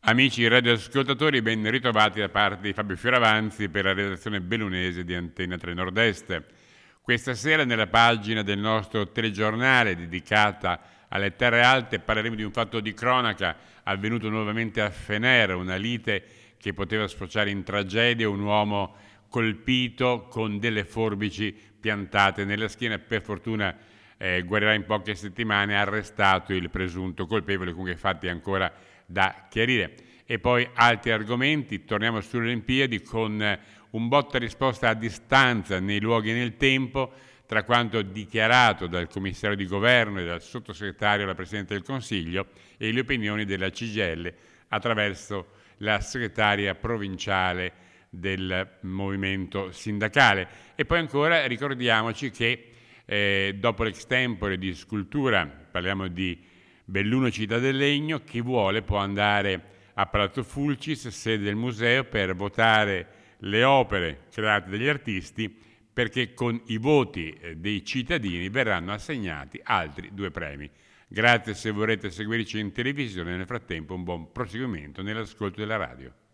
Amici radioascoltatori, ben ritrovati da parte di Fabio Fioravanzi per la redazione bellunese di Antenna 3 Nord-Est. Questa sera nella pagina del nostro telegiornale dedicata alle terre alte parleremo di un fatto di cronaca avvenuto nuovamente a Fenero, una lite che poteva sfociare in tragedia, un uomo colpito con delle forbici piantate nella schiena, per fortuna guarirà in poche settimane, arrestato il presunto colpevole, comunque fatti ancora da chiarire. E poi altri argomenti, torniamo sulle Olimpiadi con un botta risposta a distanza nei luoghi e nel tempo tra quanto dichiarato dal commissario di governo e dal sottosegretario alla Presidente del Consiglio e le opinioni della CGIL attraverso la segretaria provinciale del movimento sindacale. E poi ancora ricordiamoci che dopo l'extempore di scultura, parliamo di Belluno Città del Legno, chi vuole può andare a Palazzo Fulcis, sede del museo, per votare le opere create dagli artisti, perché con i voti dei cittadini verranno assegnati altri 2 premi. Grazie se vorrete seguirci in televisione, nel frattempo un buon proseguimento nell'ascolto della radio.